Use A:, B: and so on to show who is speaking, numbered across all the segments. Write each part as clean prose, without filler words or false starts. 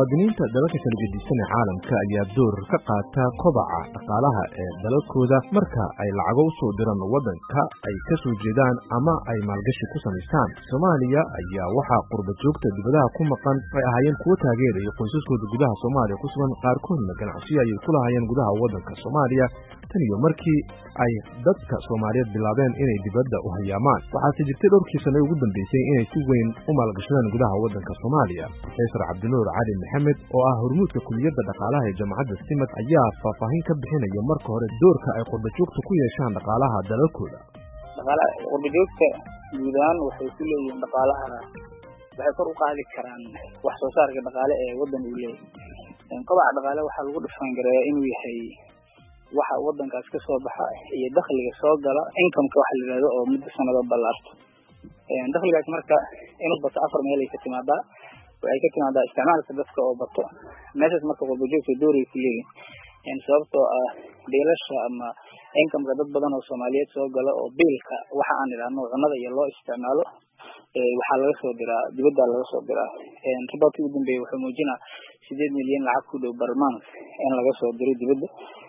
A: muwaadiniinta dalalka kala gedisan ee caalamka ayaa door ka qaata kobaca dhaqaalaha ee dalalkooda marka ay lacago u soo diraan waddanka ay ka soo jeedaan ama ay maalgashi ku samaystaan. Soomaaliya ayaa waxaa qurba joogta dibadaha ku maqan ay ahaayeen kuwo taageeraya qoysaskooda gudaha Soomaaliya ku sugan, qaarkoodna ganacsiyo ayay ku lahaayeen gudaha waddanka Soomaaliya tan iyo markii ay dadka Soomaaliyeed bilaabeen inay dibadda u hayaamaan. Waxaase jirtay dhowrkii sano ugu dambeysay inay si weyn u maalgashadaan gudaha waddanka Soomaaliya. Professor Cabdinuur Cali Maxamed oo ah hormuudka kulliyadda dhaqaalaha ee Jaamacadda Simad ayaa faahfaahin ka bixinaya marka hore doorka ay qurba joogta ku yeeshaan dhaqaalaha dalalkooda.
B: Qurba joogta guud ahaan waxay ku leeyihiin dhaqaalaha, waxay kor u qaadi karaan wax soo saarka dhaqaale ee waddan uu leeyahay. Kobaca dhaqaale waxaa lagu dhifan gareeyaa inuu yahay waxa waddankaas ka soo baxa iyo dakhliga soo gala, income-ka waxa la yiraahdo oo muddo sanado ballaarto. Dakhligaas marka inuu bato 4 meel ay ka timaadaa. Waxay ka timaadaa isticmaalka dadka oo bato. Meeshaas marka qurba joogta door ay ku leeyihiin. Sababtoo ah biilasha ama income-ka dad badan oo Soomaaliyeed soo gala oo biilka waxa aan idhaahno cunada iyo loo isticmaalo waxaa laga soo diraa dibadda laga soo diraa. Riboodkii ugu dambeeyay wuxuu muujinaa 8 milyan lacag ku dhow per month in laga soo diro dibadda.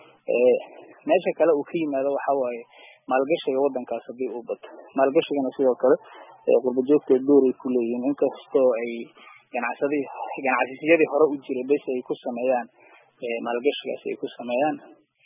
B: Meesha kale uu ka yimaado waxa waaye maalgashiga waddankaas haddii uu bato. Maalgashigana sidoo kale qurba joogta door ay ku leeyihiin, inkastoo ay ganacsiyadii hore u jiray bes ay ku sameeyaan maalgashigaas ay ku sameeyaan.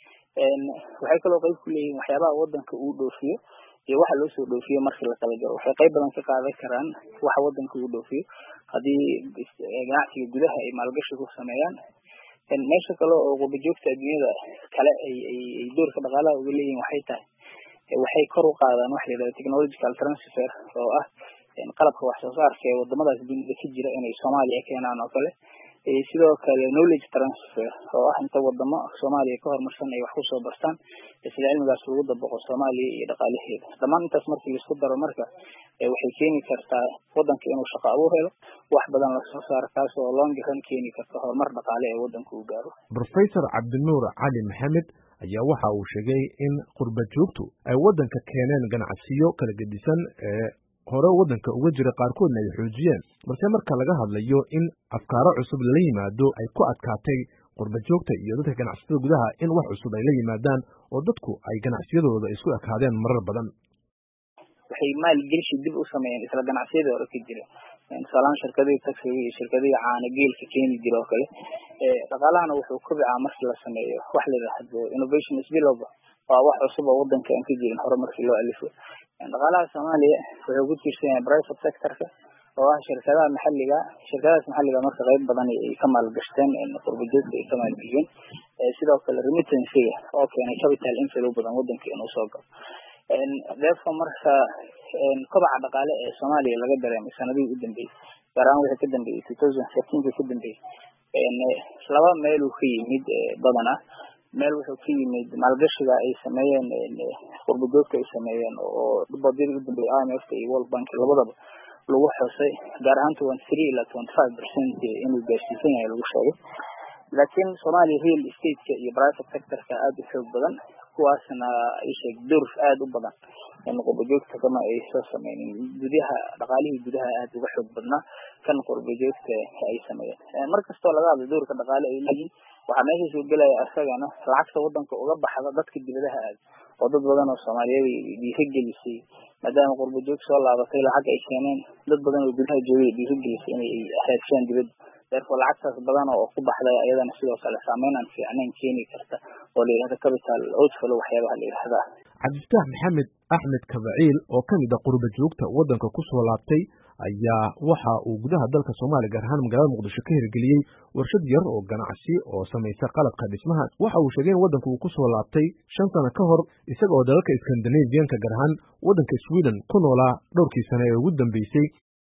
B: Waxay kaloo qayb ku leeyihiin waxyaabaha waddanka uu dhoofiyo iyo waxa loo soo dhoofiyo markii la kala jaro. Waxay qayb badan ka qaadan karaan waxa waddanka uu dhoofiyo haddii ganacsiga gudaha ay maalgashi ku sameeyaan. Meesha kale oo qurba joogta adduunyada kale ay doorka dhaqaalaha uga leeyihiin waxay tahay waxay kor u qaadaan wax la yiraahdo technological transfer oo ah qalabka wax soo saarka ee wadamadaas dunida ka jira inay Soomaaliya keenaan oo kale. Sidoo kale knowledge transfer oo ah inta wadamo Soomaaliya ka horumarsan ay wax ku soo bartaan isla cilmigaas lagu dabaqo Soomaaliya iyo dhaqaalaheeda. Dhammaan intaas markii la isku daro marka waxay keeni kartaa waddanka inuu shaqo abuur helo, wax badan la soo saaro, kaas oo long run keeni karta horumar dhaqaale ee waddanka uu gaaro.
A: Professor Cabdinuur Cali Maxamed ayaa waxa uu sheegay in qurba joogtu ay waddanka keeneen ganacsiyo kala gedisan ee hore waddanka uga jira, qaarkoodna ay xoojiyeen, balse marka laga hadlayo in afkaaro cusub la yimaado ay ku adkaatay qurba joogta iyo dadka ganacsatada gudaha in wax cusub ay la yimaadaan oo dadku ay ganacsiyadooda isku ekaadeen marar badan.
B: Waxay maalgashi dib u sameeyeen isla ganacsiyadii hore ka jira. Tusaalahaan shirkadihii taksiga iyo shirkadihii caano geelka keeni jira oo kale. Dhaqaalahana wuxuu kobcaa markii la sameeyo wax la yiraahdo innovation spillover, waa wax cusub oo waddanka aan ka jirin hore markii loo alifo. Dhaqaalaha Soomaaliya wuxuu ku tiirsan yahay private sector-ka oo ah shirkadaha maxalliga. Shirkadahaas maxalliga marka qayb badan ay ka maalgashteen qurba joogta ay ka maalgeliyeen. Sidoo kale remittance-ga oo keenay capital inflow badan waddanka inuu soo galo. Therefore marka kobaca dhaqaale ee Soomaaliya laga dareemay sanadihii u dambeeyay, gaar ahaan wixii ka dambeeyay 2013 ka dambeeyay, laba meel uu ka yimid badanaa. Meel wuxuu ka yimid maalgashiga ay sameeyeen qurba joogta ay sameeyeen oo riboodkii ugu dambeeyay IMF iyo World Bank labadaba lagu xusay, gaar ahaan 23 ilaa 25% inuu gaarsiisan yahay lagu sheegay. laakiin Soomaaliya real estate-ka iyo private sector-ka aad u xoog badan, kuwaasna ay sheeg door aad u badan in qurba joogta kama ay soo sameeyeen gudaha dhaqaalihii gudaha aad uga xoog badnaa kan qurba joogta ay sameeyeen. Markastoo laga hadlo doorka dhaqaale ay leeyihiin, waxaa meesha soo gelaya asagana lacagta waddanka uga baxda dadka dibadaha aad oo dad badan oo Soomaaliyeed dhiirigelisay, maadaama qurba joog soo laabatay lacag ay keeneen, dad badan oo gudaha joogay dhiirigelisay inay raadsadaan dibadda. Therefore lacagtaas badan oo ku baxday ayadana sidoo kale saameyn aan fiicnayn keeni karta oo la yiraahdo capital outflow waxyaabaha la yiraahdo.
A: Cabdifataax Maxamed Axmed Kabaciil oo ka mid ah qurba joogta waddanka ku soo laabtay ayaa waxa uu gudaha dalka Soomaaliya gaar ahaan magaalada Muqdisho ka hirgeliyay warshad yar oo ganacsi oo samaysa qalabka dhismaha. Waxa uu sheegay in waddanku uu ku soo laabtay 5 sano ka hor isaga oo dalalka Scandinavian-ka gaar ahaan waddanka Sweden ku noolaa dhowrkii sano ee ugu dambeysay.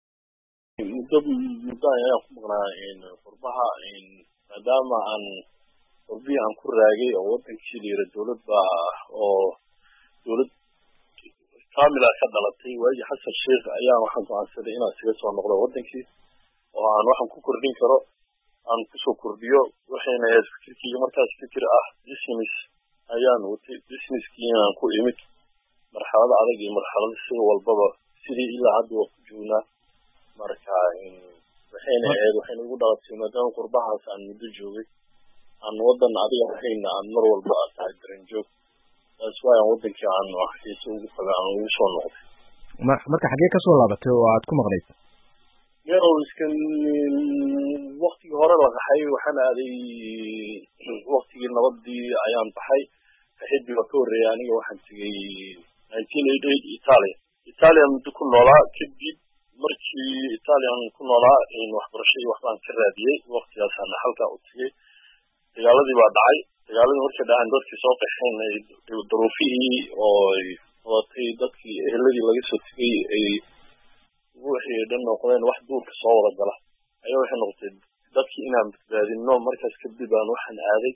C: muddo ayaa ku maqnaa qurbaha maadaama aan qurbihi aan ku raagay oo waddankii la yiraahdo dowladda oo dowlad kaamila ka dhalatay waagi Xasan Sheekh ayaa waxaan go'aansaday inaan isaga soo noqdo waddankii oo aan waxaan ku kordhin karo aan ku soo kordhiyo waxayna fikirkii markaas fikir ah business ayaan watay businesskii aan ku imid marxalad adag iyo marxalad sida walbaba sidii ilaa hadda ku joognaa marka waxayna ugu dhalatay maadaama qurbahaas aan muddo joogay aan wadan adiga ahayna aan mar walba aad tahay dareen joog taas waa wadankii aan xiiso ugu taga aan ugu soo noqday
A: marka xagee ka soo laabatay oo aad ku maqnayd
C: meelow iskan waqtigii hore la qaxay waxaan aaday waqtigii nabadii ayaan baxay xiddi waa ka horreeyay aniga waxaan tegay 1988 Italia muddo ku noolaa kadib markii Italian ku noolaa in waxbarasho iyo waxbaan ka raadiyay waqtigaasaan halkaa u tegay dagaaladii baa dhacay dagaaladii markay dhaceen dadkii soo qaxeen duruufihii oo wadatay dadkii eheladii laga soo tegay ay wixii dhan noqdeen wax duurka soo wada gala ayaa waxay noqotay dadkii inaan badbaadino markaas kadib aan waxaan aaday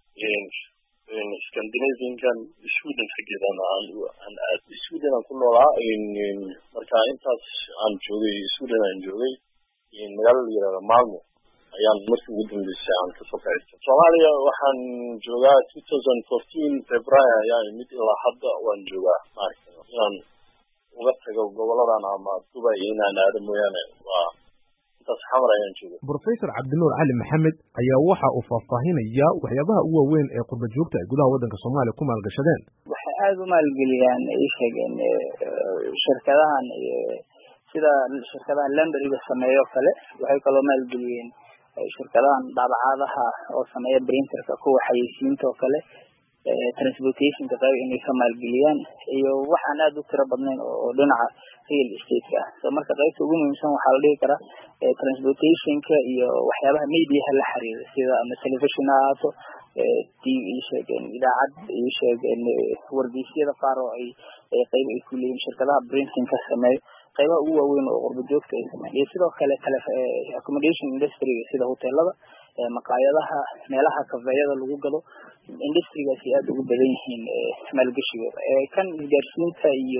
C: Scandinavian Sweden xageedana aan aaday Sweden aan ku noolaa marka intaas aan joogay Sweden aan joogay magaalada la yiraahdo Malmö ayaan markii ugu dambeysay aan kasoo kaxaystay Soomaaliya waxaan joogaa 2014 February ayaan mid ilaa hadda waan joogaa inaan uga tago goboladan ama Dubai inaan aado mooyaane waa intaas xamar ayaan joogay
A: Professor Cabdinuur Cali Maxamed ayaa waxa uu faahfaahinaya waxyaabaha ugu waaweyn ee qurba joogta ee gudaha waddanka Soomaaliya ku maalgashadeen
B: waxay aad u maalgeliyaan ay sheegeen shirkadahan sida shirkadaha Lamberiga sameeyo kale waxay kaloo maalgeliyeen shirkadahan daabacaadaha oo sameeya printerka kuwa xayeysiinta oo kale transportation ka qayb inay ka maalgeliyaan iyo waxaan aad u tiro badnayn oo dhinaca real estate so marka qaybta ugu muhiimsan waxa la dhigi karaa transportation ka iyo waxyaabaha media la xiriira sida ama television aato TV sheegeen idaacad iyo sheegeen wargeysyada qaar oo ay qayb ay ku leeyihiin shirkadaha printing ka sameeyo qaybaha ugu waaweyn oo qurba joogta ay sameeyaan iyo sidoo kale accommodation industry sida hoteelada maqaayadaha meelaha kafeeyada lagu galo industry-gaasi aad ugu badan yihiin maalgashigooda kan isgaarsiinta iyo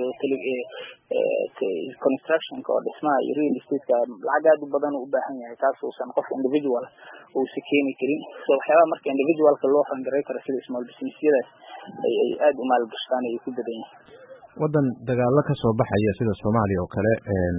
B: construction-ka oo dhismaha iyo real estate-ka lacag aad u badan u baahan yahay taas uusan qof individual uusa keeni karin so waxyaabaha marka individualka loo fangaray karo sida small businessyadaas ay aad u maalgashtaan ay ku badan yihiin
A: waddan dagaalo ka soo baxaya sida Soomaaliya oo kale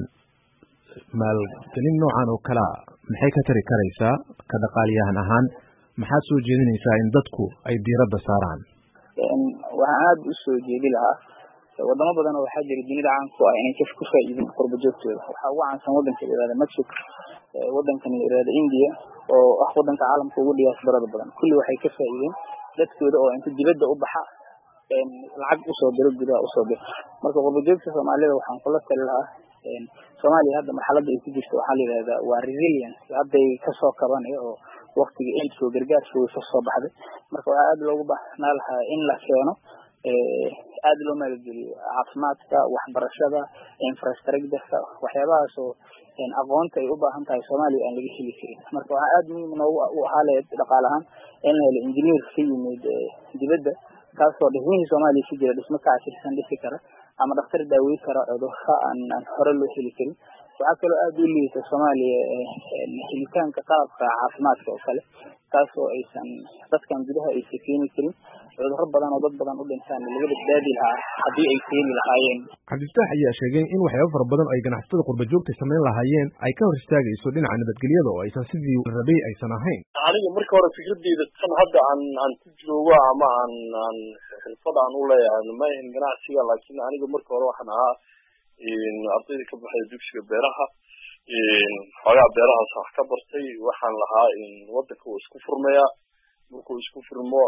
A: maalgelin noocan oo kala maxay ka tari karaysaa ka dhaqaaliyahan ahaan maxaa soo jeedinaysaa in dadku ay diiradda saaraan
B: waxaan aad u soo jeedi lahaa wadamo badan oo waxaa jira dunida caan ku ah inay ku faa'iideen qurba joogtooda waxaa ugu caansan waddanka la yiraahdo Mexico waddankan la yiraahdo India oo ah waddanka caalamka ugu diyaasbarada badan kulli waxay ka faa'iideen dadkooda oo inta dibadda u baxa lacag u soo diro gudaha u soo diro marka qurba joogta Soomaalida waxaan kula tali lahaa Soomaaliya hadda marxaladda ay ku jirto waxaa la yiraahdaa waa resilience hadday ka soo kabanayo oo waqtiga aid soo gargaarka uu soo baxday marka waxaa aad loogu baahnaa lahaa in la keeno aad loo maalgeliyo caafimaadka waxbarashada infrastructure waxyaabahaas oo aqoonta ay u baahan tahay Soomaaliya aan laga heli karin marka waxaa aad muhiim u ahaa dhaqaale ahaan in la helo engineer ka yimid dibadda kaasoo dhismihii Soomaaliya si jira dhismo ka casirsan dhisi kara ama dhakhtar daaweyn kara cudurka aan hore loo heli karin waxaa kaloo aad u liita Soomaaliya helitaanka qalabka caafimaadka oo kale taasoo aysan dadkan gudaha aysan keeni karin cudurro badan oo dad badan u dhintaan laga badbaadi lahaa haddii ay keeni lahaayeen
A: Cabdifataax ayaa sheegay in waxyaabo fara badan ay ganacsatada qurba joogta sameyn lahaayeen ay ka hor istaagayso dhinaca nabadgelyada oo aysan sidii rabay aysan ahayn
C: aniga marka hore fikradeyda tan hadda aan ku joogo ama aan xirfad aan u leeyahay ma ahan ganacsiga laakiin aniga marka hore waxaan ahaa ardayda ka baxay dugsiga beeraha xogaa beerahaas wax ka bartay waxaan lahaa waddanka uu isku furmaya markuu isku furmo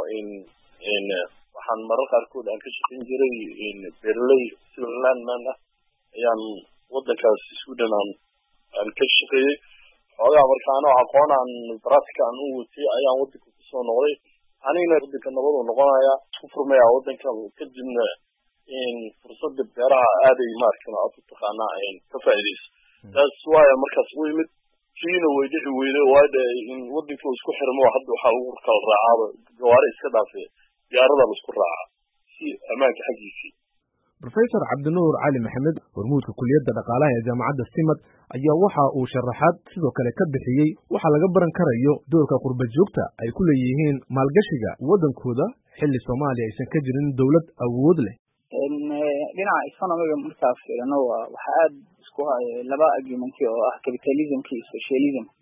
C: waxaan marar qaarkood aan ka shaqayn jiray beerley sida landman ah ayaan waddankaas Sweden aan ka shaqeeyey xogaa marka anoo aqoon aan practical aan u watay ayaan waddanka kusoo noqday anigana waddanka nabad uu noqonaya isku furmaya waddanka kadibna fursadda beeraha aaday markan aad u taqaanaa ka faa'iideyso taas waayo markaas u yimid fiina way dhici weyday waayo in waddanka uu isku xirmo hadda waxaa lagu kala raacaa gawaari iska dhaafay diyaarada la isku raaca si amaanka xaqiisii
A: Professor Cabdinuur Cali Maxamed hormuudka kulliyadda dhaqaalaha ee jaamacadda Simad ayaa waxa uu sharaxaad sidoo kale ka bixiyay waxa laga baran karayo doorka qurba joogta ay ku leeyihiin maalgashiga waddankooda xilli Soomaaliya aysan ka jirin dawlad awood leh
B: dhinaca economiga markaas fiirino waxa aad isku haya laba argument oo ah capitalism iyo socialism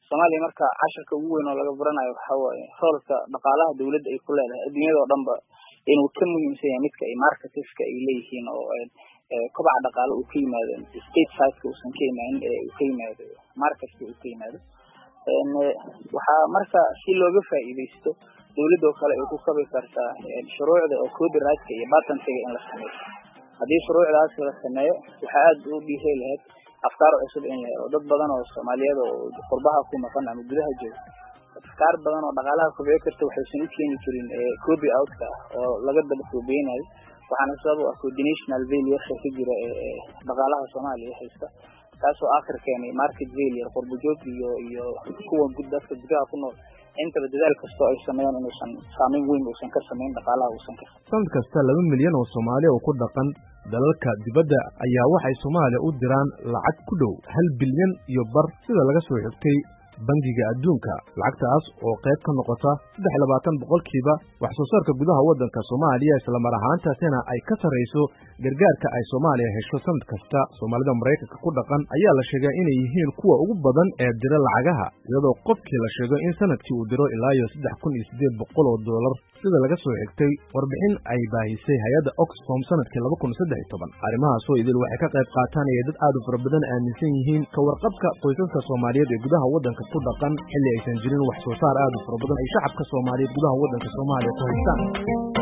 B: Soomaaliya marka casharka ugu weyn oo laga baranayo waxa waaye roolka dhaqaalaha dawladda ay ku leedahay adduunyada oo dhanba inuu ka muhiimsan yahay midka ay marketska ay leeyihiin oo kobaca dhaqaale uu ka yimaado state size uusan ka imaanin uu ka yimaado marketka uu ka yimaado waxa marka si looga faa'iideysto dawladda oo kale ay ku kabi kartaa shuruucda oo copyright iyo patent-ka in la sameeyo haddii shuruucdaas la sameeyo waxa aad u dhiiri lahayd afkaar cusub in la helo dad badan oo Soomaaliyeed oo qurbaha ku maqan ama gudaha jooga afkaar badan oo dhaqaalaha kobciyo karta waxay u keeni jirin copy out-ka oo laga daba koobeynayo waxaana sabab u ah coordinational failure ka jira dhaqaalaha Soomaaliya haysta taasoo aakhir keenay market failure qurbo joog iyo kuwa dadka gudaha ku nool inta dadaal kasto ay sameeyaan inuusan saameyn weyn uusan ka sameyn dhaqaalaha uusan ka
A: sanad kasta 2 milyan oo Soomaali oo ku dhaqan dalalka dibadda ayaa waxay Soomaaliya u diraan lacag ku dhow 1 bilyan iyo bar sida laga soo xigtay bangiga adduunka lacagtaas oo qayb ka noqota 23% wax soo saarka gudaha waddanka Soomaaliya isla mar ahaantaasina ay ka sareyso gargaarka ay Soomaaliya hesho sanad kasta Soomaalida Mareykanka ku dhaqan ayaa la sheegay inay yihiin kuwa ugu badan ee dira lacagaha iyadoo qofkii la sheego in sanadkii uu diro ilaa $3,800 sida laga soo xigtay warbixin ay baahisay hay'adda Oxfam sanadkii 2013 arrimahaas oo idil waxay ka qayb qaataan ee dad aad u fara badan aaminsan yihiin ka warqabka qoysaska Soomaaliyeed ee gudaha waddanka ku dhaqan xilli aysan jirin wax soo saar aad u fara badan ay shacabka Soomaaliyeed gudaha waddanka Soomaaliya ku haystaan